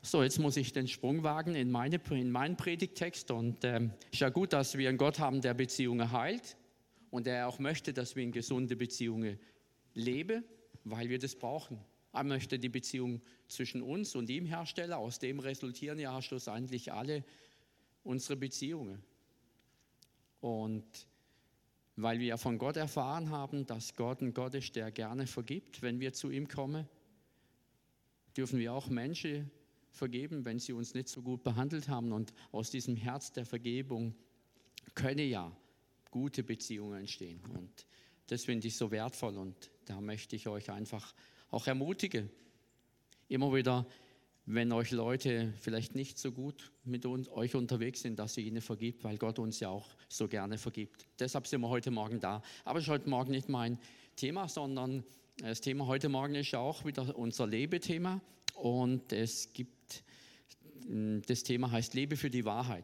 So, jetzt muss ich den Sprung wagen in meinen Predigttext. Und ist ja gut, dass wir einen Gott haben, der Beziehungen heilt und der auch möchte, dass wir in gesunde Beziehungen leben, weil wir das brauchen. Er möchte die Beziehung zwischen uns und ihm herstellen. Aus dem resultieren ja schlussendlich alle unsere Beziehungen. Und weil wir von Gott erfahren haben, dass Gott ein Gott ist, der gerne vergibt, wenn wir zu ihm kommen, dürfen wir auch Menschen vergeben, wenn sie uns nicht so gut behandelt haben. Und aus diesem Herz der Vergebung können ja gute Beziehungen entstehen. Und das finde ich so wertvoll und da möchte ich euch einfach auch ermutigen. Immer wieder, wenn euch Leute vielleicht nicht so gut mit euch unterwegs sind, dass ihr ihnen vergibt, weil Gott uns ja auch so gerne vergibt. Deshalb sind wir heute Morgen da. Aber es ist heute Morgen nicht mein Thema, sondern das Thema heute Morgen ist ja auch wieder unser Lebethema. Und das Thema heißt Lebe für die Wahrheit.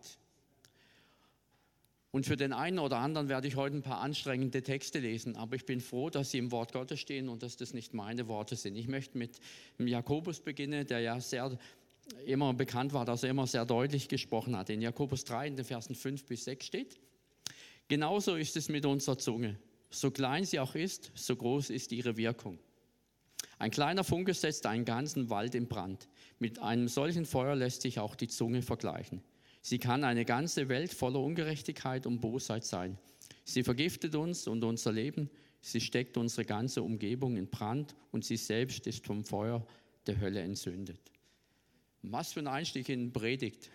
Und für den einen oder anderen werde ich heute ein paar anstrengende Texte lesen, aber ich bin froh, dass sie im Wort Gottes stehen und dass das nicht meine Worte sind. Ich möchte mit Jakobus beginnen, der ja immer bekannt war, dass er immer sehr deutlich gesprochen hat. In Jakobus 3, in den Versen 5 bis 6 steht: Genauso ist es mit unserer Zunge. So klein sie auch ist, so groß ist ihre Wirkung. Ein kleiner Funke setzt einen ganzen Wald in Brand. Mit einem solchen Feuer lässt sich auch die Zunge vergleichen. Sie kann eine ganze Welt voller Ungerechtigkeit und Bosheit sein. Sie vergiftet uns und unser Leben. Sie steckt unsere ganze Umgebung in Brand und sie selbst ist vom Feuer der Hölle entzündet. Was für ein Einstieg in Predigt.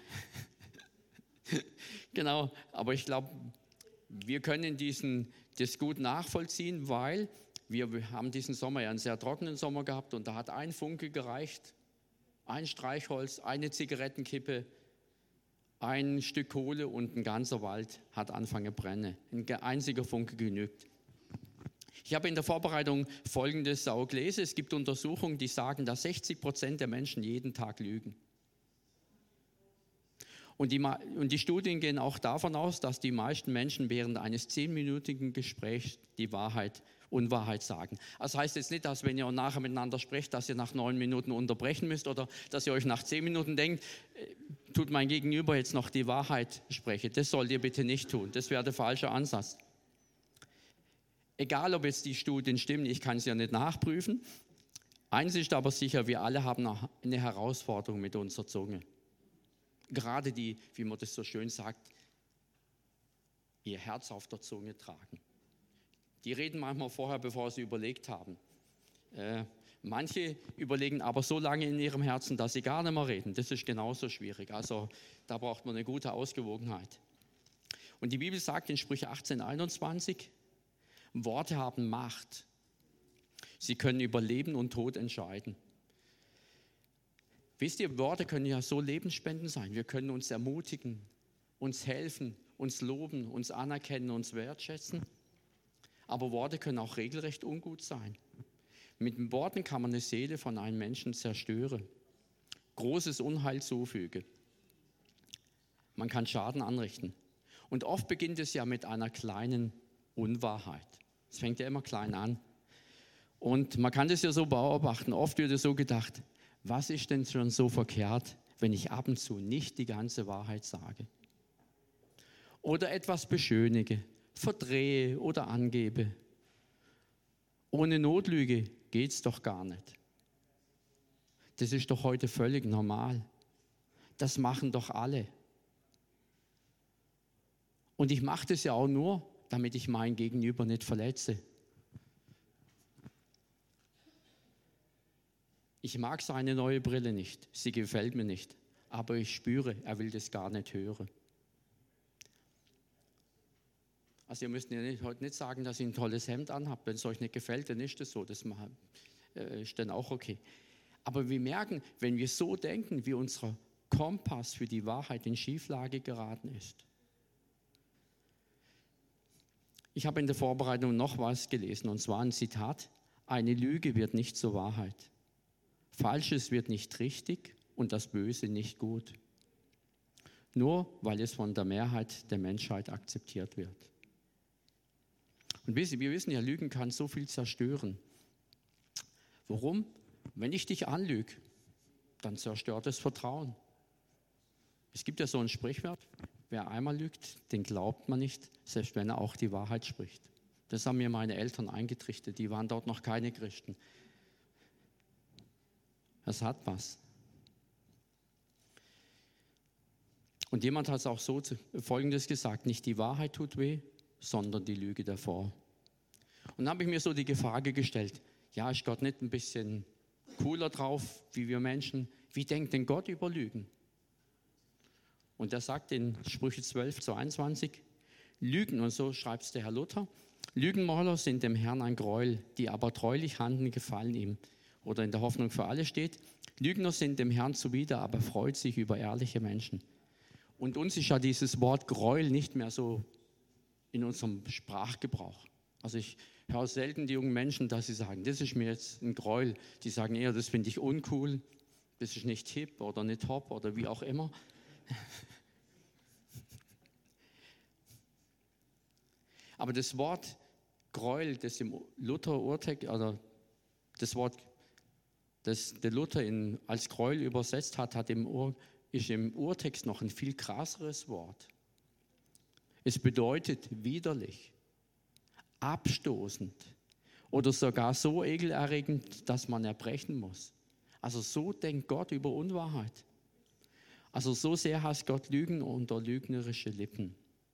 Genau, aber ich glaube, wir können das gut nachvollziehen, weil wir haben diesen Sommer ja einen sehr trockenen Sommer gehabt und da hat ein Funke gereicht, ein Streichholz, eine Zigarettenkippe, ein Stück Kohle und ein ganzer Wald hat angefangen zu brennen. Ein einziger Funke genügt. Ich habe in der Vorbereitung Folgendes auch gelesen. Es gibt Untersuchungen, die sagen, dass 60% der Menschen jeden Tag lügen. Und die Studien gehen auch davon aus, dass die meisten Menschen während eines 10-minütigen Gesprächs die Unwahrheit sagen. Das heißt jetzt nicht, dass wenn ihr nachher miteinander sprecht, dass ihr nach 9 Minuten unterbrechen müsst oder dass ihr euch nach 10 Minuten denkt, tut mein Gegenüber jetzt noch die Wahrheit sprechen. Das sollt ihr bitte nicht tun. Das wäre der falsche Ansatz. Egal, ob jetzt die Studien stimmen, ich kann es ja nicht nachprüfen. Eins ist aber sicher, wir alle haben eine Herausforderung mit unserer Zunge. Gerade die, wie man das so schön sagt, ihr Herz auf der Zunge tragen. Die reden manchmal vorher, bevor sie überlegt haben. Manche überlegen aber so lange in ihrem Herzen, dass sie gar nicht mehr reden. Das ist genauso schwierig. Also da braucht man eine gute Ausgewogenheit. Und die Bibel sagt in Sprüche 18,21, Worte haben Macht. Sie können über Leben und Tod entscheiden. Wisst ihr, Worte können ja so lebensspendend sein. Wir können uns ermutigen, uns helfen, uns loben, uns anerkennen, uns wertschätzen. Aber Worte können auch regelrecht ungut sein. Mit den Worten kann man eine Seele von einem Menschen zerstören, großes Unheil zufügen. Man kann Schaden anrichten. Und oft beginnt es ja mit einer kleinen Unwahrheit. Es fängt ja immer klein an. Und man kann das ja so beobachten. Oft wird es so gedacht, was ist denn schon so verkehrt, wenn ich ab und zu nicht die ganze Wahrheit sage? Oder etwas beschönige, verdrehe oder angebe. Ohne Notlüge geht es doch gar nicht. Das ist doch heute völlig normal. Das machen doch alle. Und ich mache das ja auch nur, damit ich mein Gegenüber nicht verletze. Ich mag seine neue Brille nicht, sie gefällt mir nicht, aber ich spüre, er will das gar nicht hören. Also ihr müsst ja heute nicht sagen, dass ihr ein tolles Hemd anhabt. Wenn es euch nicht gefällt, dann ist das so, das ist dann auch okay. Aber wir merken, wenn wir so denken, wie unser Kompass für die Wahrheit in Schieflage geraten ist. Ich habe in der Vorbereitung noch was gelesen, und zwar ein Zitat: Eine Lüge wird nicht zur Wahrheit. Falsches wird nicht richtig und das Böse nicht gut. Nur weil es von der Mehrheit der Menschheit akzeptiert wird. Und wir wissen ja, Lügen kann so viel zerstören. Warum? Wenn ich dich anlüge, dann zerstört das Vertrauen. Es gibt ja so ein Sprichwort, wer einmal lügt, den glaubt man nicht, selbst wenn er auch die Wahrheit spricht. Das haben mir meine Eltern eingetrichtert, die waren dort noch keine Christen. Es hat was. Und jemand hat auch so Folgendes gesagt, nicht die Wahrheit tut weh, sondern die Lüge davor. Und dann habe ich mir so die Frage gestellt, ja, ist Gott nicht ein bisschen cooler drauf, wie wir Menschen? Wie denkt denn Gott über Lügen? Und er sagt in Sprüche 12:22, Lügen, und so schreibt es der Herr Luther, Lügenmäuler sind dem Herrn ein Gräuel, die aber treulich handeln, gefallen ihm. Oder in der Hoffnung für alle steht, Lügner sind dem Herrn zuwider, aber freut sich über ehrliche Menschen. Und uns ist ja dieses Wort Gräuel nicht mehr so in unserem Sprachgebrauch. Also ich höre selten die jungen Menschen, dass sie sagen, das ist mir jetzt ein Gräuel. Die sagen eher, das finde ich uncool, das ist nicht hip oder nicht hopp oder wie auch immer. Aber das Wort Gräuel, das im Luther-Urtext, oder das Wort, das der Luther als Gräuel übersetzt hat, ist im Urtext noch ein viel krasseres Wort. Es bedeutet widerlich, abstoßend oder sogar so ekelerregend, dass man erbrechen muss. Also so denkt Gott über Unwahrheit. Also so sehr hasst Gott Lügen unter lügnerische Lippen.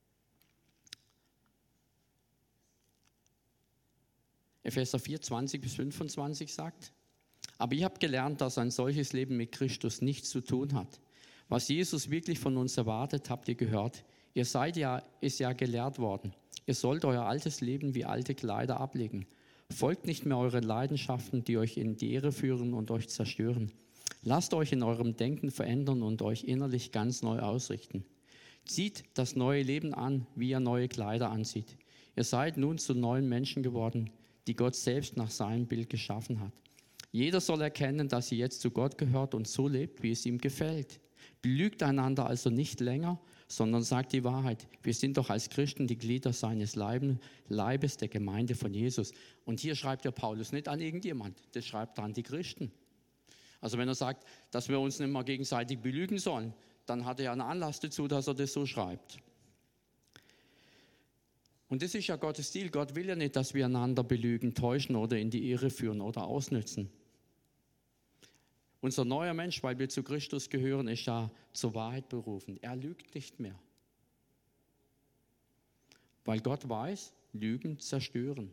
Epheser 4, 20-25 sagt, aber ihr habt gelernt, dass ein solches Leben mit Christus nichts zu tun hat. Was Jesus wirklich von uns erwartet, habt ihr gehört. Ihr ist ja gelehrt worden. Ihr sollt euer altes Leben wie alte Kleider ablegen. Folgt nicht mehr euren Leidenschaften, die euch in die Irre führen und euch zerstören. Lasst euch in eurem Denken verändern und euch innerlich ganz neu ausrichten. Zieht das neue Leben an, wie ihr neue Kleider anzieht. Ihr seid nun zu neuen Menschen geworden, die Gott selbst nach seinem Bild geschaffen hat. Jeder soll erkennen, dass ihr jetzt zu Gott gehört und so lebt, wie es ihm gefällt. Belügt einander also nicht länger, sondern sagt die Wahrheit. Wir sind doch als Christen die Glieder seines Leibes, der Gemeinde von Jesus. Und hier schreibt der Paulus nicht an irgendjemand, das schreibt er an die Christen. Also wenn er sagt, dass wir uns nicht mehr gegenseitig belügen sollen, dann hat er einen Anlass dazu, dass er das so schreibt. Und das ist ja Gottes Stil. Gott will ja nicht, dass wir einander belügen, täuschen oder in die Irre führen oder ausnützen. Unser neuer Mensch, weil wir zu Christus gehören, ist ja zur Wahrheit berufen. Er lügt nicht mehr. Weil Gott weiß, Lügen zerstören.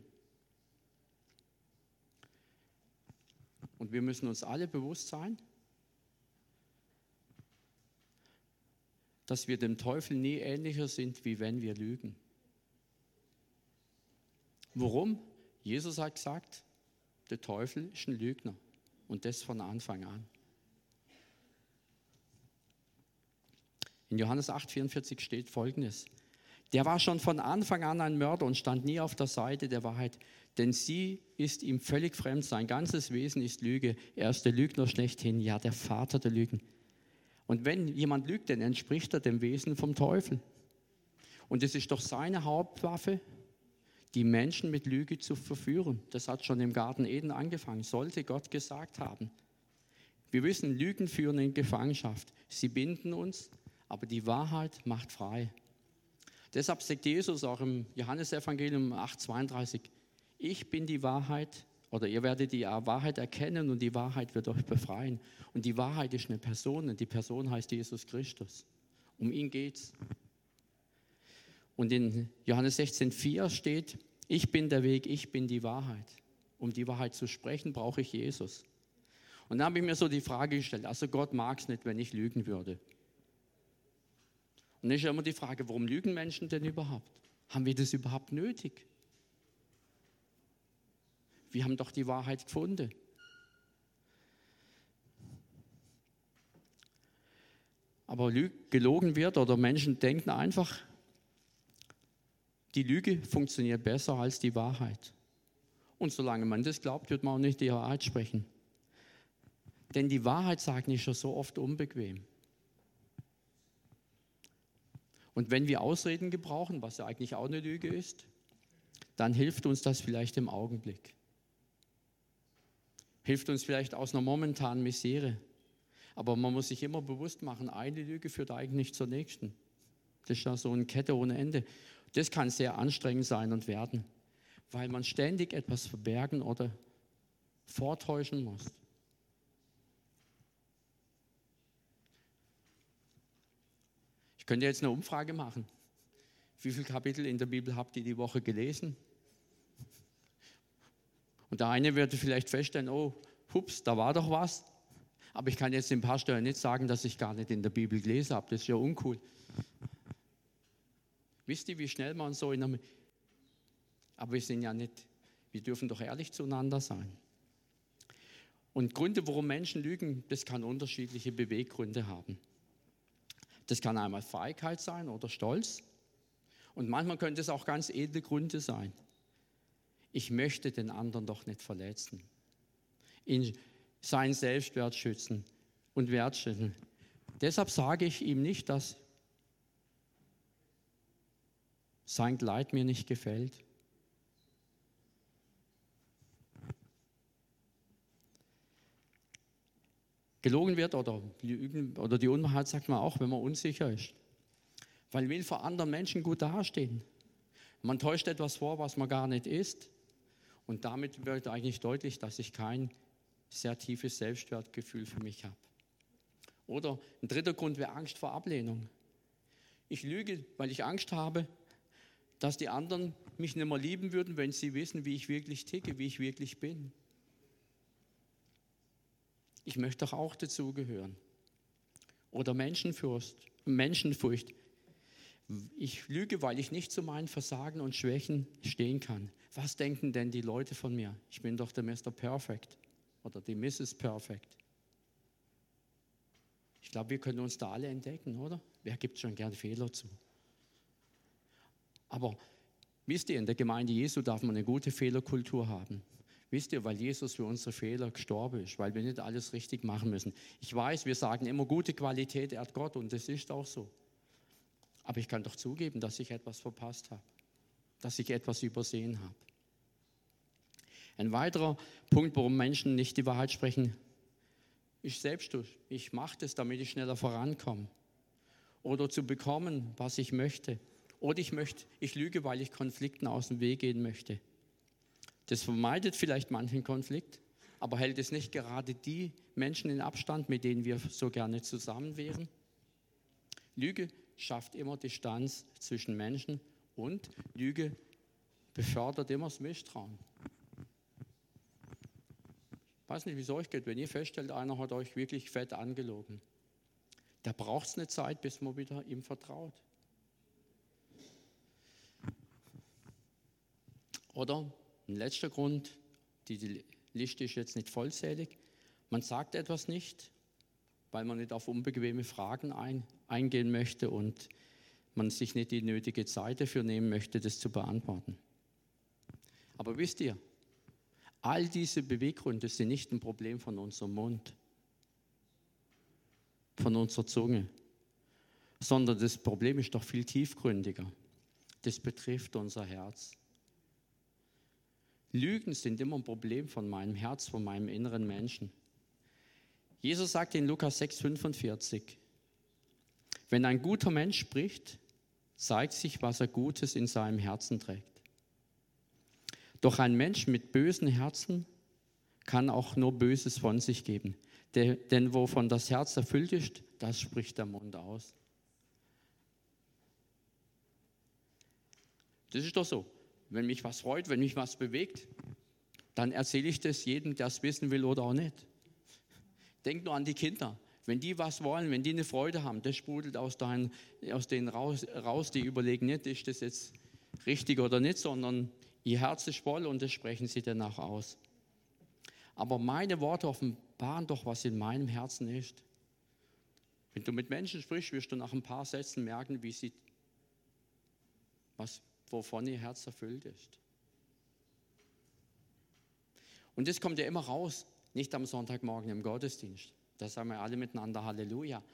Und wir müssen uns alle bewusst sein, dass wir dem Teufel nie ähnlicher sind, wie wenn wir lügen. Warum? Jesus hat gesagt, der Teufel ist ein Lügner. Und das von Anfang an. In Johannes 8,44 steht Folgendes. Der war schon von Anfang an ein Mörder und stand nie auf der Seite der Wahrheit, denn sie ist ihm völlig fremd. Sein ganzes Wesen ist Lüge. Er ist der Lügner schlechthin, ja, der Vater der Lügen. Und wenn jemand lügt, dann entspricht er dem Wesen vom Teufel. Und es ist doch seine Hauptwaffe, die Menschen mit Lüge zu verführen. Das hat schon im Garten Eden angefangen, sollte Gott gesagt haben. Wir wissen, Lügen führen in Gefangenschaft. Sie binden uns, aber die Wahrheit macht frei. Deshalb sagt Jesus auch im Johannesevangelium 8,32, ich bin die Wahrheit, oder ihr werdet die Wahrheit erkennen und die Wahrheit wird euch befreien. Und die Wahrheit ist eine Person und die Person heißt Jesus Christus. Um ihn geht's. Und in Johannes 16,4 steht, ich bin der Weg, ich bin die Wahrheit. Um die Wahrheit zu sprechen, brauche ich Jesus. Und dann habe ich mir so die Frage gestellt, also Gott mag es nicht, wenn ich lügen würde. Und dann ist ja immer die Frage, warum lügen Menschen denn überhaupt? Haben wir das überhaupt nötig? Wir haben doch die Wahrheit gefunden. Aber gelogen wird oder Menschen denken einfach, die Lüge funktioniert besser als die Wahrheit. Und solange man das glaubt, wird man auch nicht die Wahrheit sprechen. Denn die Wahrheit sagen ist ja so oft unbequem. Und wenn wir Ausreden gebrauchen, was ja eigentlich auch eine Lüge ist, dann hilft uns das vielleicht im Augenblick. Hilft uns vielleicht aus einer momentanen Misere. Aber man muss sich immer bewusst machen, eine Lüge führt eigentlich zur nächsten. Das ist ja so eine Kette ohne Ende. Das kann sehr anstrengend sein und werden, weil man ständig etwas verbergen oder vortäuschen muss. Ich könnte jetzt eine Umfrage machen. Wie viele Kapitel in der Bibel habt ihr die Woche gelesen? Und der eine würde vielleicht feststellen, oh, hups, da war doch was. Aber ich kann jetzt dem Pastor nicht sagen, dass ich gar nicht in der Bibel gelesen habe. Das ist ja uncool. Wisst ihr, wie schnell man so in einem... Aber wir sind ja nicht... Wir dürfen doch ehrlich zueinander sein. Und Gründe, warum Menschen lügen, das kann unterschiedliche Beweggründe haben. Das kann einmal Feigheit sein oder Stolz. Und manchmal könnte es auch ganz edle Gründe sein. Ich möchte den anderen doch nicht verletzen. Ihn seinen Selbstwert schützen und wertschätzen. Deshalb sage ich ihm nicht, dass sein Kleid mir nicht gefällt. Gelogen wird oder die Unwahrheit sagt man auch, wenn man unsicher ist. Weil man will vor anderen Menschen gut dastehen. Man täuscht etwas vor, was man gar nicht ist. Und damit wird eigentlich deutlich, dass ich kein sehr tiefes Selbstwertgefühl für mich habe. Oder ein dritter Grund wäre Angst vor Ablehnung. Ich lüge, weil ich Angst habe, dass die anderen mich nicht mehr lieben würden, wenn sie wissen, wie ich wirklich ticke, wie ich wirklich bin. Ich möchte doch auch dazugehören. Oder Menschenfurcht. Ich lüge, weil ich nicht zu meinen Versagen und Schwächen stehen kann. Was denken denn die Leute von mir? Ich bin doch der Mr. Perfect oder die Mrs. Perfect. Ich glaube, wir können uns da alle entdecken, oder? Wer gibt schon gern Fehler zu? Aber wisst ihr, in der Gemeinde Jesu darf man eine gute Fehlerkultur haben. Wisst ihr, weil Jesus für unsere Fehler gestorben ist, weil wir nicht alles richtig machen müssen. Ich weiß, wir sagen immer, gute Qualität ehrt Gott und das ist auch so. Aber ich kann doch zugeben, dass ich etwas verpasst habe, dass ich etwas übersehen habe. Ein weiterer Punkt, warum Menschen nicht die Wahrheit sprechen, ist Selbstschutz. Ich mache das, damit ich schneller vorankomme. Oder zu bekommen, was ich möchte. Oder ich lüge, weil ich Konflikten aus dem Weg gehen möchte. Das vermeidet vielleicht manchen Konflikt, aber hält es nicht gerade die Menschen in Abstand, mit denen wir so gerne zusammen wären? Lüge schafft immer Distanz zwischen Menschen und Lüge befördert immer das Misstrauen. Ich weiß nicht, wie es euch geht, wenn ihr feststellt, einer hat euch wirklich fett angelogen. Da braucht es eine Zeit, bis man wieder ihm vertraut. Oder ein letzter Grund, die Liste ist jetzt nicht vollzählig, man sagt etwas nicht, weil man nicht auf unbequeme Fragen eingehen möchte und man sich nicht die nötige Zeit dafür nehmen möchte, das zu beantworten. Aber wisst ihr, all diese Beweggründe sind nicht ein Problem von unserem Mund, von unserer Zunge, sondern das Problem ist doch viel tiefgründiger. Das betrifft unser Herz. Lügen sind immer ein Problem von meinem Herz, von meinem inneren Menschen. Jesus sagt in Lukas 6,45, wenn ein guter Mensch spricht, zeigt sich, was er Gutes in seinem Herzen trägt. Doch ein Mensch mit bösen Herzen kann auch nur Böses von sich geben. Denn wovon das Herz erfüllt ist, das spricht der Mund aus. Das ist doch so. Wenn mich was freut, wenn mich was bewegt, dann erzähle ich das jedem, der es wissen will oder auch nicht. Denk nur an die Kinder. Wenn die was wollen, wenn die eine Freude haben, das sprudelt aus denen raus, die überlegen nicht, ist das jetzt richtig oder nicht, sondern ihr Herz ist voll und das sprechen sie danach aus. Aber meine Worte offenbaren doch, was in meinem Herzen ist. Wenn du mit Menschen sprichst, wirst du nach ein paar Sätzen merken, wovon ihr Herz erfüllt ist. Und das kommt ja immer raus, nicht am Sonntagmorgen im Gottesdienst. Da sagen wir alle miteinander Halleluja.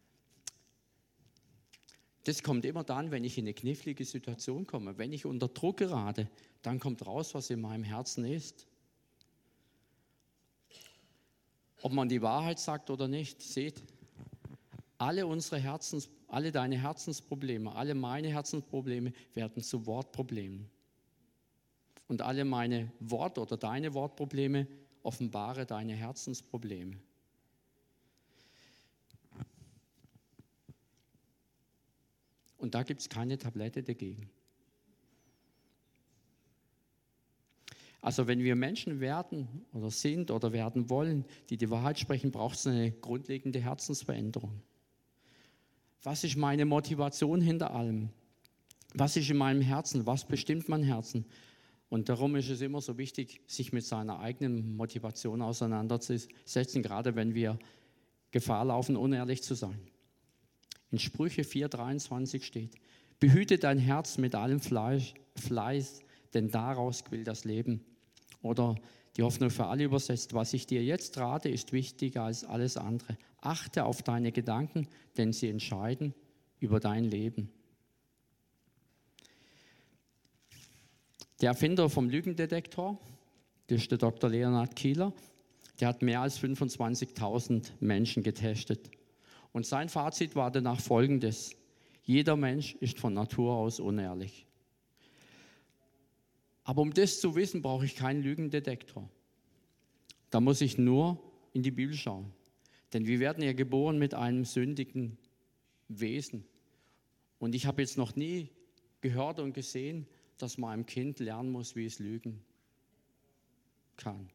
Das kommt immer dann, wenn ich in eine knifflige Situation komme. Wenn ich unter Druck gerate, dann kommt raus, was in meinem Herzen ist. ob man die Wahrheit sagt oder nicht. Seht, alle deine Herzensprobleme, alle meine Herzensprobleme werden zu Wortproblemen. Und alle meine oder deine Wortprobleme offenbare deine Herzensprobleme. Und da gibt es keine Tablette dagegen. Also wenn wir Menschen werden oder sind oder werden wollen, die die Wahrheit sprechen, braucht es eine grundlegende Herzensveränderung. Was ist meine Motivation hinter allem? Was ist in meinem Herzen? Was bestimmt mein Herzen? Und darum ist es immer so wichtig, sich mit seiner eigenen Motivation auseinanderzusetzen, gerade wenn wir Gefahr laufen, unehrlich zu sein. In Sprüche 4,23 steht: Behüte dein Herz mit allem Fleiß, denn daraus quillt das Leben. Oder die Hoffnung für alle übersetzt: Was ich dir jetzt rate, ist wichtiger als alles andere. Achte auf deine Gedanken, denn sie entscheiden über dein Leben. Der Erfinder vom Lügendetektor, das ist der Dr. Leonhard Kieler, der hat mehr als 25.000 Menschen getestet. Und sein Fazit war danach folgendes: Jeder Mensch ist von Natur aus unehrlich. Aber um das zu wissen, brauche ich keinen Lügendetektor. Da muss ich nur in die Bibel schauen. Denn wir werden ja geboren mit einem sündigen Wesen. Und ich habe jetzt noch nie gehört und gesehen, dass man einem Kind lernen muss, wie es lügen kann.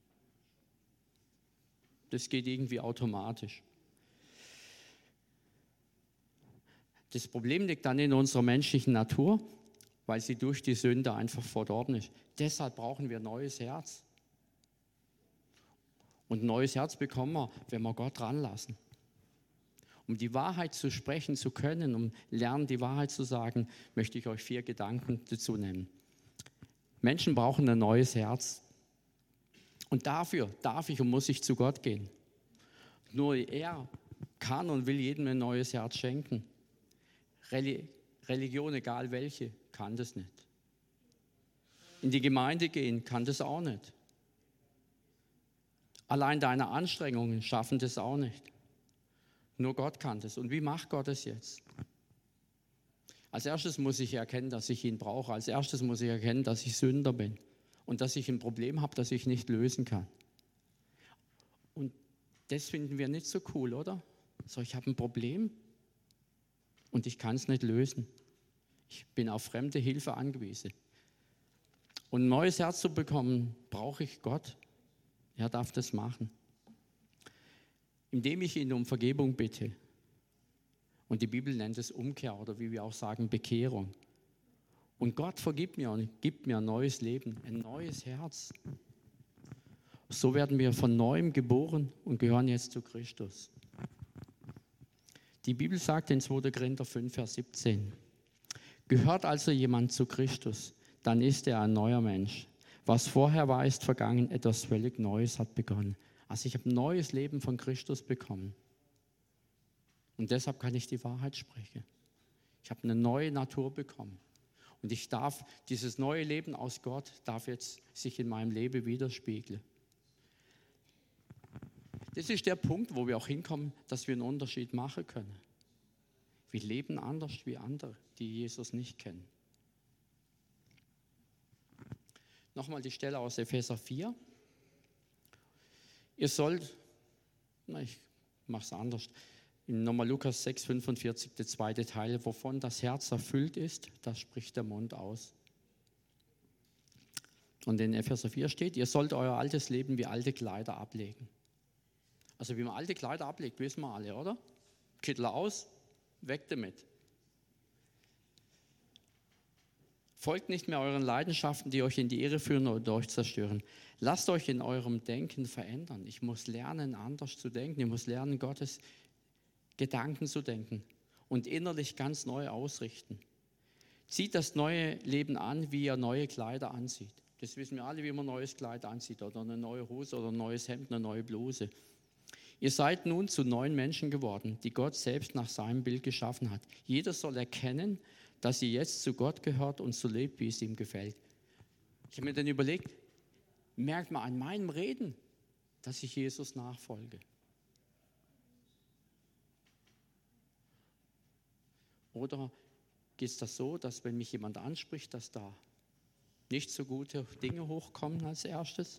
Das geht irgendwie automatisch. Das Problem liegt dann in unserer menschlichen Natur, weil sie durch die Sünde einfach verdorben ist. Deshalb brauchen wir ein neues Herz. Und ein neues Herz bekommen wir, wenn wir Gott ranlassen. Um die Wahrheit zu sprechen zu können, um lernen, die Wahrheit zu sagen, möchte ich euch 4 Gedanken dazu nennen. Menschen brauchen ein neues Herz. Und dafür darf ich und muss ich zu Gott gehen. Nur er kann und will jedem ein neues Herz schenken. Religion, egal welche, kann das nicht. In die Gemeinde gehen kann das auch nicht. Allein deine Anstrengungen schaffen das auch nicht. Nur Gott kann das. Und wie macht Gott es jetzt? Als erstes muss ich erkennen, dass ich ihn brauche. Als erstes muss ich erkennen, dass ich Sünder bin und dass ich ein Problem habe, das ich nicht lösen kann. Und das finden wir nicht so cool, oder? So, ich habe ein Problem und ich kann es nicht lösen. Ich bin auf fremde Hilfe angewiesen. Und ein neues Herz zu bekommen, brauche ich Gott. Er darf das machen. Indem ich ihn um Vergebung bitte. Und die Bibel nennt es Umkehr oder wie wir auch sagen, Bekehrung. Und Gott vergibt mir und gibt mir ein neues Leben, ein neues Herz. So werden wir von Neuem geboren und gehören jetzt zu Christus. Die Bibel sagt in 2. Korinther 5, Vers 17: Gehört also jemand zu Christus, dann ist er ein neuer Mensch. Was vorher war, ist vergangen, etwas völlig Neues hat begonnen. Also ich habe ein neues Leben von Christus bekommen. Und deshalb kann ich die Wahrheit sprechen. Ich habe eine neue Natur bekommen. Und ich darf, dieses neue Leben aus Gott darf jetzt sich in meinem Leben widerspiegeln. Das ist der Punkt, wo wir auch hinkommen, dass wir einen Unterschied machen können. Wir leben anders wie andere, die Jesus nicht kennen. Nochmal die Stelle aus Epheser 4. Ihr sollt, ich mache es anders, nochmal Lukas 6, 45, der zweite Teil, wovon das Herz erfüllt ist, das spricht der Mund aus. Und in Epheser 4 steht, ihr sollt euer altes Leben wie alte Kleider ablegen. Also wie man alte Kleider ablegt, wissen wir alle, oder? Kittel aus, weg damit. Folgt nicht mehr euren Leidenschaften, die euch in die Irre führen oder euch zerstören. Lasst euch in eurem Denken verändern. Ich muss lernen, anders zu denken. Ich muss lernen, Gottes Gedanken zu denken und innerlich ganz neu ausrichten. Zieht das neue Leben an, wie ihr neue Kleider anzieht. Das wissen wir alle, wie man ein neues Kleid anzieht oder eine neue Hose oder ein neues Hemd, eine neue Bluse. Ihr seid nun zu neuen Menschen geworden, die Gott selbst nach seinem Bild geschaffen hat. Jeder soll erkennen, dass ihr jetzt zu Gott gehört und so lebt, wie es ihm gefällt. Ich habe mir dann überlegt, merkt man an meinem Reden, dass ich Jesus nachfolge? Oder geht es das so, dass wenn mich jemand anspricht, dass da nicht so gute Dinge hochkommen als erstes?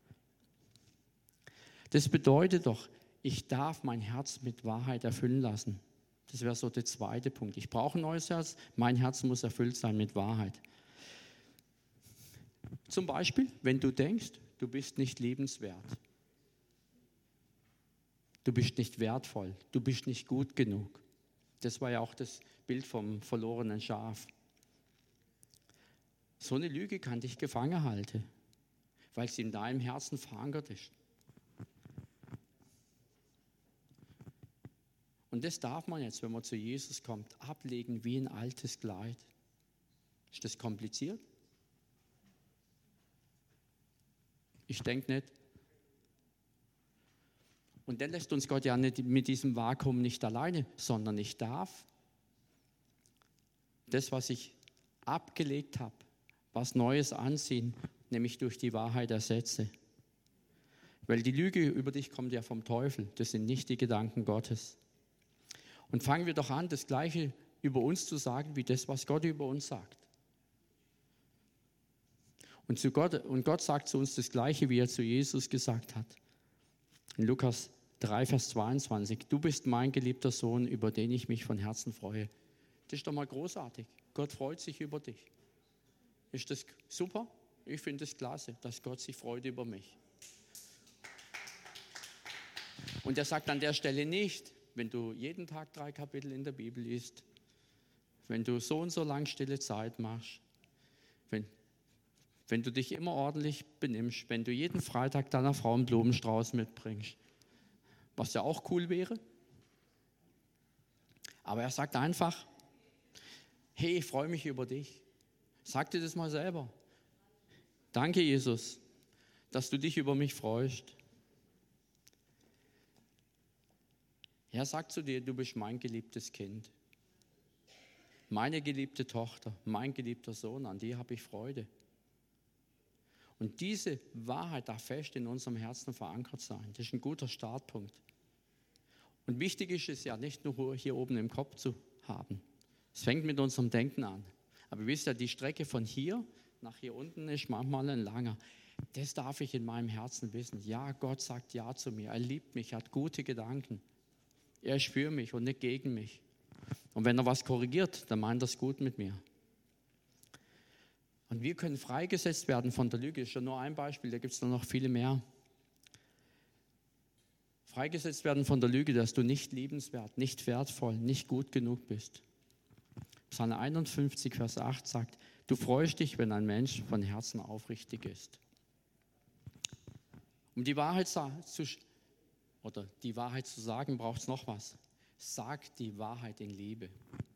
Das bedeutet doch, ich darf mein Herz mit Wahrheit erfüllen lassen. Das wäre so der zweite Punkt. Ich brauche ein neues Herz, mein Herz muss erfüllt sein mit Wahrheit. Zum Beispiel, wenn du denkst, du bist nicht liebenswert, du bist nicht wertvoll, du bist nicht gut genug. Das war ja auch das Bild vom verlorenen Schaf. So eine Lüge kann dich gefangen halten, weil sie in deinem Herzen verankert ist. Und das darf man jetzt, wenn man zu Jesus kommt, ablegen wie ein altes Kleid. Ist das kompliziert? Ich denke nicht. Und dann lässt uns Gott ja nicht mit diesem Vakuum nicht alleine, sondern ich darf das, was ich abgelegt habe, was Neues anziehen, nämlich durch die Wahrheit ersetze. Weil die Lüge über dich kommt ja vom Teufel, das sind nicht die Gedanken Gottes. Und fangen wir doch an, das Gleiche über uns zu sagen, wie das, was Gott über uns sagt. Und Gott sagt zu uns das Gleiche, wie er zu Jesus gesagt hat. In Lukas 3, Vers 22, du bist mein geliebter Sohn, über den ich mich von Herzen freue. Das ist doch mal großartig. Gott freut sich über dich. Ist das super? Ich finde es klasse, dass Gott sich freut über mich. Und er sagt an der Stelle nicht, wenn du jeden Tag 3 Kapitel in der Bibel liest, wenn du so und so lang stille Zeit machst, wenn du dich immer ordentlich benimmst, wenn du jeden Freitag deiner Frau einen Blumenstrauß mitbringst, was ja auch cool wäre. Aber er sagt einfach, hey, ich freue mich über dich. Sag dir das mal selber. Danke, Jesus, dass du dich über mich freust. Er sagt zu dir, du bist mein geliebtes Kind. Meine geliebte Tochter, mein geliebter Sohn, an dir habe ich Freude. Und diese Wahrheit darf fest in unserem Herzen verankert sein. Das ist ein guter Startpunkt. Und wichtig ist es ja nicht nur hier oben im Kopf zu haben. Es fängt mit unserem Denken an. Aber ihr wisst ja, die Strecke von hier nach hier unten ist manchmal ein langer. Das darf ich in meinem Herzen wissen. Ja, Gott sagt Ja zu mir. Er liebt mich, hat gute Gedanken. Er ist für mich und nicht gegen mich. Und wenn er was korrigiert, dann meint er es gut mit mir. Und wir können freigesetzt werden von der Lüge. Das ist ja nur ein Beispiel, da gibt es noch viele mehr. Freigesetzt werden von der Lüge, dass du nicht liebenswert, nicht wertvoll, nicht gut genug bist. Psalm 51, Vers 8 sagt, du freust dich, wenn ein Mensch von Herzen aufrichtig ist. Um die Wahrheit zu sagen, braucht es noch was. Sag die Wahrheit in Liebe.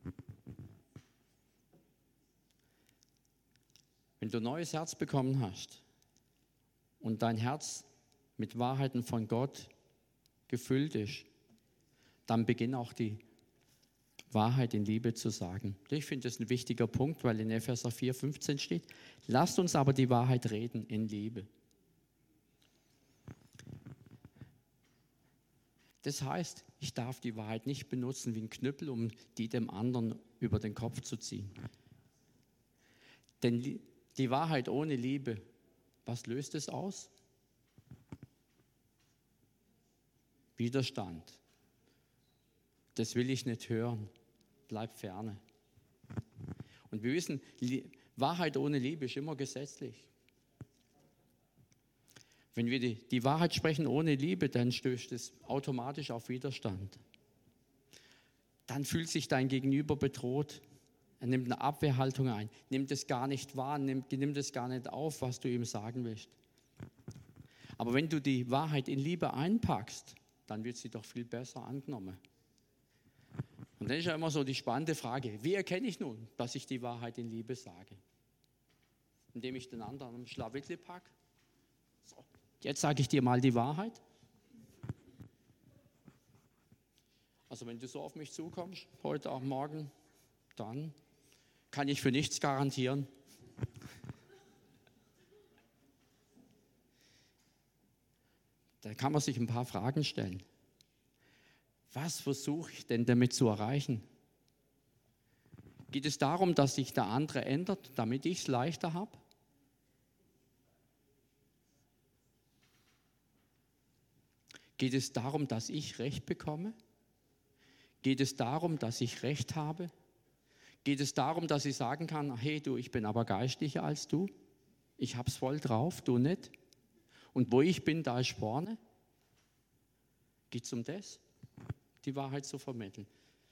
Wenn du ein neues Herz bekommen hast und dein Herz mit Wahrheiten von Gott gefüllt ist, dann beginn auch die Wahrheit in Liebe zu sagen. Ich finde das ein wichtiger Punkt, weil in Epheser 4,15 steht, lasst uns aber die Wahrheit reden in Liebe. Das heißt, ich darf die Wahrheit nicht benutzen wie ein Knüppel, um die dem anderen über den Kopf zu ziehen. Denn die Wahrheit ohne Liebe, was löst es aus? Widerstand. Das will ich nicht hören. Bleib ferne. Und wir wissen, Wahrheit ohne Liebe ist immer gesetzlich. Wenn wir die Wahrheit sprechen ohne Liebe, dann stößt es automatisch auf Widerstand. Dann fühlt sich dein Gegenüber bedroht. Er nimmt eine Abwehrhaltung ein, nimmt es gar nicht wahr, nimmt es gar nicht auf, was du ihm sagen willst. Aber wenn du die Wahrheit in Liebe einpackst, dann wird sie doch viel besser angenommen. Und dann ist ja immer so die spannende Frage, wie erkenne ich nun, dass ich die Wahrheit in Liebe sage? Indem ich den anderen am Schlawittli packe. So, jetzt sage ich dir mal die Wahrheit. Also wenn du so auf mich zukommst, heute auch morgen, dann kann ich für nichts garantieren. Da kann man sich ein paar Fragen stellen. Was versuche ich denn damit zu erreichen? Geht es darum, dass sich der andere ändert, damit ich es leichter habe? Geht es darum, dass ich Recht bekomme? Geht es darum, dass ich Recht habe? Geht es darum, dass ich sagen kann, hey du, ich bin aber geistlicher als du? Ich hab's voll drauf, du nicht? Und wo ich bin, da ist vorne? Geht es um das? Die Wahrheit zu vermitteln?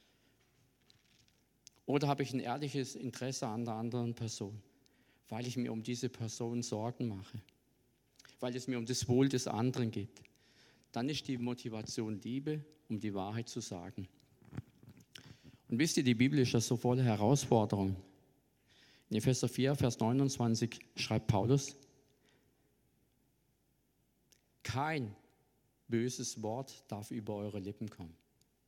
Oder habe ich ein ehrliches Interesse an der anderen Person, weil ich mir um diese Person Sorgen mache, weil es mir um das Wohl des anderen geht? Dann ist die Motivation Liebe, um die Wahrheit zu sagen. Und wisst ihr, die Bibel ist ja so voller Herausforderungen. In Epheser 4, Vers 29 schreibt Paulus, kein böses Wort darf über eure Lippen kommen.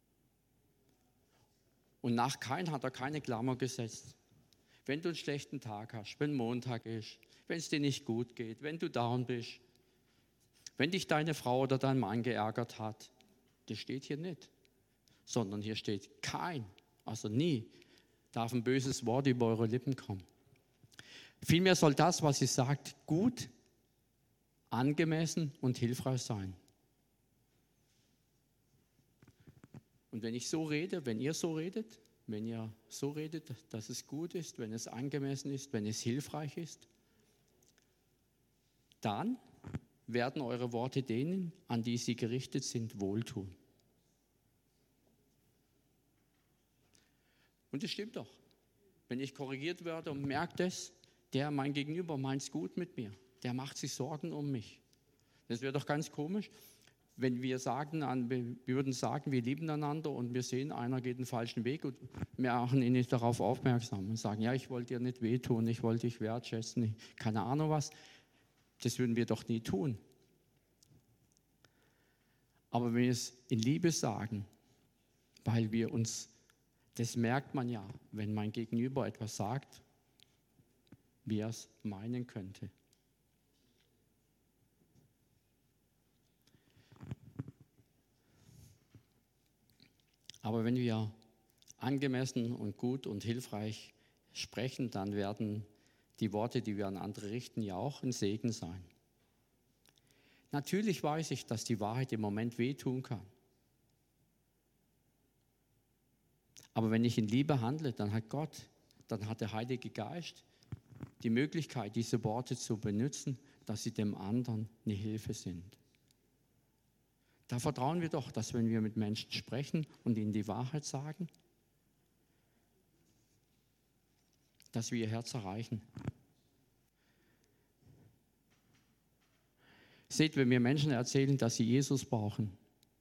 Und nach kein hat er keine Klammer gesetzt. Wenn du einen schlechten Tag hast, wenn Montag ist, wenn es dir nicht gut geht, wenn du down bist, wenn dich deine Frau oder dein Mann geärgert hat, das steht hier nicht, sondern hier steht kein, also nie, darf ein böses Wort über eure Lippen kommen. Vielmehr soll das, was ihr sagt, gut, angemessen und hilfreich sein. Und wenn ich so rede, wenn ihr so redet, dass es gut ist, wenn es angemessen ist, wenn es hilfreich ist, dann werden eure Worte denen, an die sie gerichtet sind, wohltun. Und das stimmt doch. Wenn ich korrigiert werde und merke das, mein Gegenüber meint es gut mit mir, der macht sich Sorgen um mich. Das wäre doch ganz komisch, wenn wir würden sagen, wir lieben einander und wir sehen, einer geht den falschen Weg und wir machen ihn nicht darauf aufmerksam und sagen, ja, ich wollte dir nicht wehtun, ich wollte dich wertschätzen, keine Ahnung was. Das würden wir doch nie tun. Aber wenn wir es in Liebe sagen, weil wir uns, das merkt man ja, wenn mein Gegenüber etwas sagt, wie er es meinen könnte. Aber wenn wir angemessen und gut und hilfreich sprechen, dann werden die Worte, die wir an andere richten, ja auch ein Segen sein. Natürlich weiß ich, dass die Wahrheit im Moment wehtun kann. Aber wenn ich in Liebe handle, dann hat der Heilige Geist die Möglichkeit, diese Worte zu benutzen, dass sie dem anderen eine Hilfe sind. Da vertrauen wir doch, dass wenn wir mit Menschen sprechen und ihnen die Wahrheit sagen, dass wir ihr Herz erreichen. Seht, wenn wir Menschen erzählen, dass sie Jesus brauchen.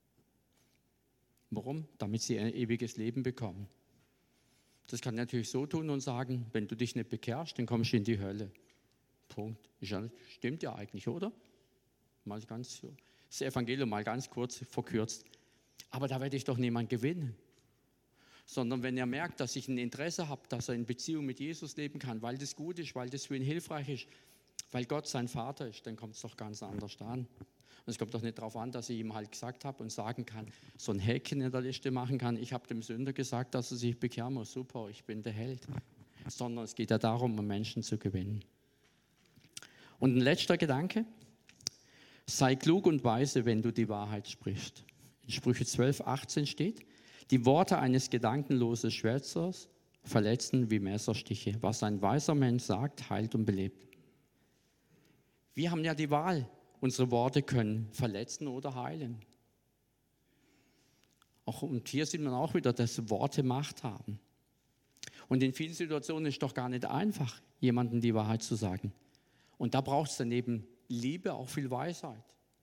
Warum? Damit sie ein ewiges Leben bekommen. Das kann ich natürlich so tun und sagen, wenn du dich nicht bekehrst, dann kommst du in die Hölle. Punkt. Stimmt ja eigentlich, oder? Mal ganz so. Das Evangelium mal ganz kurz verkürzt. Aber da werde ich doch niemand gewinnen. Sondern wenn er merkt, dass ich ein Interesse habe, dass er in Beziehung mit Jesus leben kann, weil das gut ist, weil das für ihn hilfreich ist, weil Gott sein Vater ist, dann kommt es doch ganz anders an. Und es kommt doch nicht darauf an, dass ich ihm halt gesagt habe und sagen kann, so ein Häkchen in der Liste machen kann, ich habe dem Sünder gesagt, dass er sich bekehren muss, super, ich bin der Held. Sondern es geht ja darum, Menschen zu gewinnen. Und ein letzter Gedanke, sei klug und weise, wenn du die Wahrheit sprichst. In Sprüche 12, 18 steht, die Worte eines gedankenlosen Schwätzers verletzen wie Messerstiche. Was ein weiser Mensch sagt, heilt und belebt. Wir haben ja die Wahl. Unsere Worte können verletzen oder heilen. Und hier sieht man auch wieder, dass Worte Macht haben. Und in vielen Situationen ist es doch gar nicht einfach, jemandem die Wahrheit zu sagen. Und da braucht es daneben Liebe auch viel Weisheit.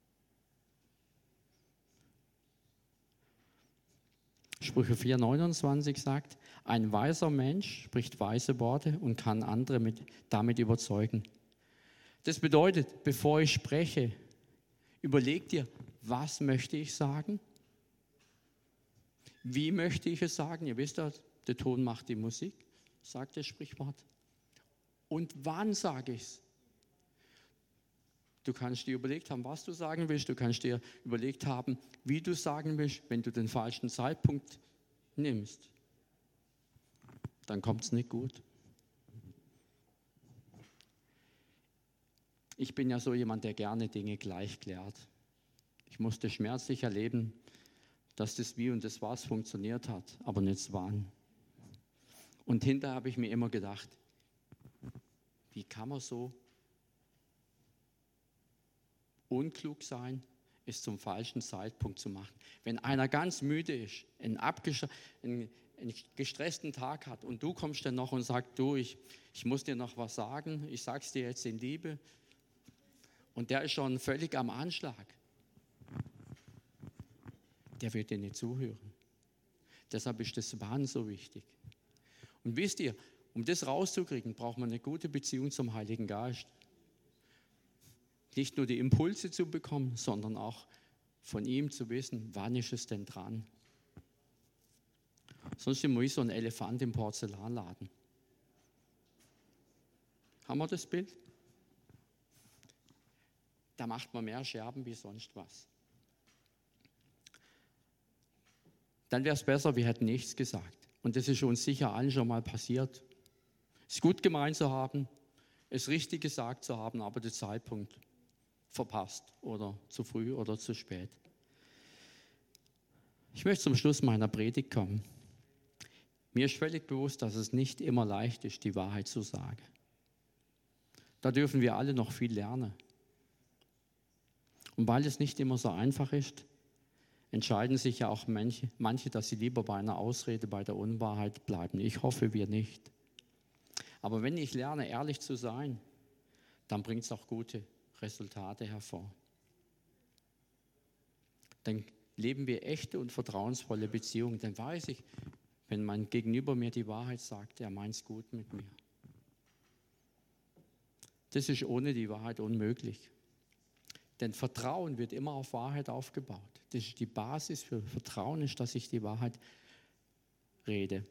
Sprüche 4, 29 sagt, ein weiser Mensch spricht weise Worte und kann andere damit überzeugen. Das bedeutet, bevor ich spreche, überleg dir, was möchte ich sagen? Wie möchte ich es sagen? Ihr wisst ja, der Ton macht die Musik, sagt das Sprichwort. Und wann sage ich es? Du kannst dir überlegt haben, was du sagen willst. Du kannst dir überlegt haben, wie du sagen willst. Wenn du den falschen Zeitpunkt nimmst, dann kommt es nicht gut. Ich bin ja so jemand, der gerne Dinge gleich klärt. Ich musste schmerzlich erleben, dass das Wie und das Was funktioniert hat, aber nicht das Wann. Und hinterher habe ich mir immer gedacht, wie kann man so unklug sein, es zum falschen Zeitpunkt zu machen? Wenn einer ganz müde ist, einen gestressten Tag hat und du kommst dann noch und sagst, du, ich muss dir noch was sagen, ich sag's dir jetzt in Liebe, und der ist schon völlig am Anschlag, der wird dir nicht zuhören. Deshalb ist das Wann so wichtig. Und wisst ihr, um das rauszukriegen, braucht man eine gute Beziehung zum Heiligen Geist. Nicht nur die Impulse zu bekommen, sondern auch von ihm zu wissen, wann ist es denn dran. Sonst sind wir wie so ein Elefant im Porzellanladen. Haben wir das Bild? Da macht man mehr Scherben wie sonst was. Dann wäre es besser, wir hätten nichts gesagt. Und das ist uns sicher allen schon mal passiert. Es ist gut gemeint zu haben, es richtig gesagt zu haben, aber den Zeitpunkt verpasst oder zu früh oder zu spät. Ich möchte zum Schluss meiner Predigt kommen. Mir ist völlig bewusst, dass es nicht immer leicht ist, die Wahrheit zu sagen. Da dürfen wir alle noch viel lernen. Und weil es nicht immer so einfach ist, entscheiden sich ja auch manche, dass sie lieber bei einer Ausrede, bei der Unwahrheit bleiben. Ich hoffe, wir nicht. Aber wenn ich lerne, ehrlich zu sein, dann bringt es auch gute Resultate hervor. Dann leben wir echte und vertrauensvolle Beziehungen. Dann weiß ich, wenn mein Gegenüber mir die Wahrheit sagt, er meint es gut mit mir. Das ist ohne die Wahrheit unmöglich. Denn Vertrauen wird immer auf Wahrheit aufgebaut. Das ist die Basis für Vertrauen, ist, dass ich die Wahrheit rede.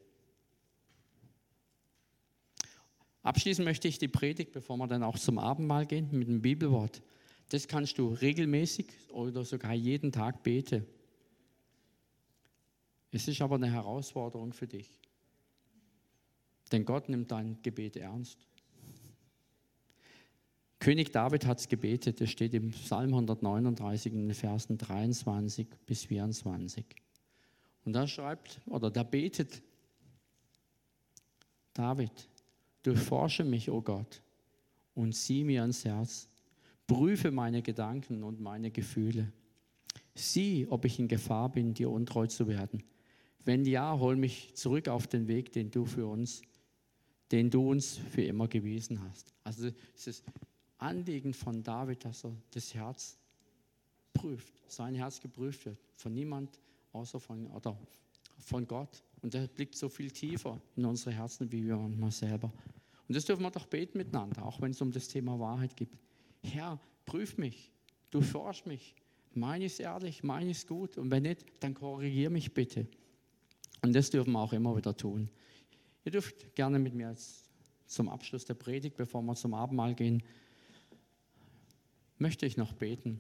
Abschließend möchte ich die Predigt, bevor wir dann auch zum Abendmahl gehen, mit einem Bibelwort. Das kannst du regelmäßig oder sogar jeden Tag beten. Es ist aber eine Herausforderung für dich. Denn Gott nimmt dein Gebet ernst. König David hat es gebetet, das steht im Psalm 139 in den Versen 23 bis 24. Und da betet David: Durchforsche mich, o Gott, und sieh mir ans Herz. Prüfe meine Gedanken und meine Gefühle. Sieh, ob ich in Gefahr bin, dir untreu zu werden. Wenn ja, hol mich zurück auf den Weg, den du uns für immer gewiesen hast. Also es ist Anliegen von David, dass er das Herz prüft, sein Herz geprüft wird, von niemand außer von Gott. Und der blickt so viel tiefer in unsere Herzen, wie wir manchmal selber. Und das dürfen wir doch beten miteinander, auch wenn es um das Thema Wahrheit geht. Herr, prüf mich, du forsch mich, meine ist ehrlich, meine ist gut, und wenn nicht, dann korrigier mich bitte. Und das dürfen wir auch immer wieder tun. Ihr dürft gerne mit mir jetzt zum Abschluss der Predigt, bevor wir zum Abendmahl gehen, möchte ich noch beten.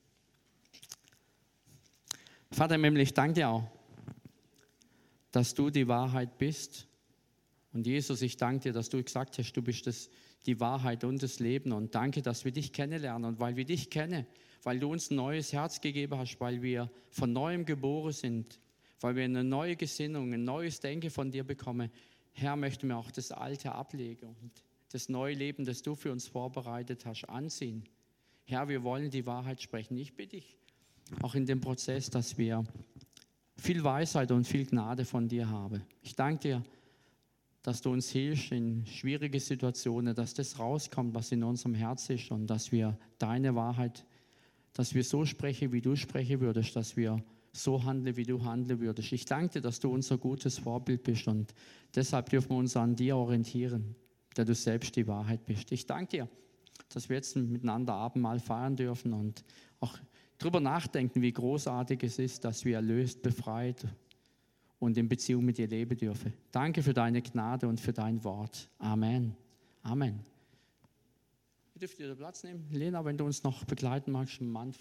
Vater im Himmel, ich danke dir auch, dass du die Wahrheit bist. Und Jesus, ich danke dir, dass du gesagt hast, du bist die Wahrheit und das Leben. Und danke, dass wir dich kennenlernen. Und weil wir dich kennen, weil du uns ein neues Herz gegeben hast, weil wir von Neuem geboren sind, weil wir eine neue Gesinnung, ein neues Denken von dir bekommen, Herr, möchten wir auch das Alte ablegen und das neue Leben, das du für uns vorbereitet hast, anziehen. Herr, wir wollen die Wahrheit sprechen. Ich bitte dich auch in dem Prozess, dass wir viel Weisheit und viel Gnade von dir haben. Ich danke dir, dass du uns hilfst in schwierigen Situationen, dass das rauskommt, was in unserem Herz ist, und dass wir deine Wahrheit, dass wir so sprechen, wie du sprechen würdest, dass wir so handeln, wie du handeln würdest. Ich danke dir, dass du unser gutes Vorbild bist, und deshalb dürfen wir uns an dir orientieren, da du selbst die Wahrheit bist. Ich danke dir, dass wir jetzt miteinander Abendmahl feiern dürfen und auch darüber nachdenken, wie großartig es ist, dass wir erlöst, befreit und in Beziehung mit dir leben dürfen. Danke für deine Gnade und für dein Wort. Amen. Amen. Ihr dürft wieder Platz nehmen. Lena, wenn du uns noch begleiten magst, Mann.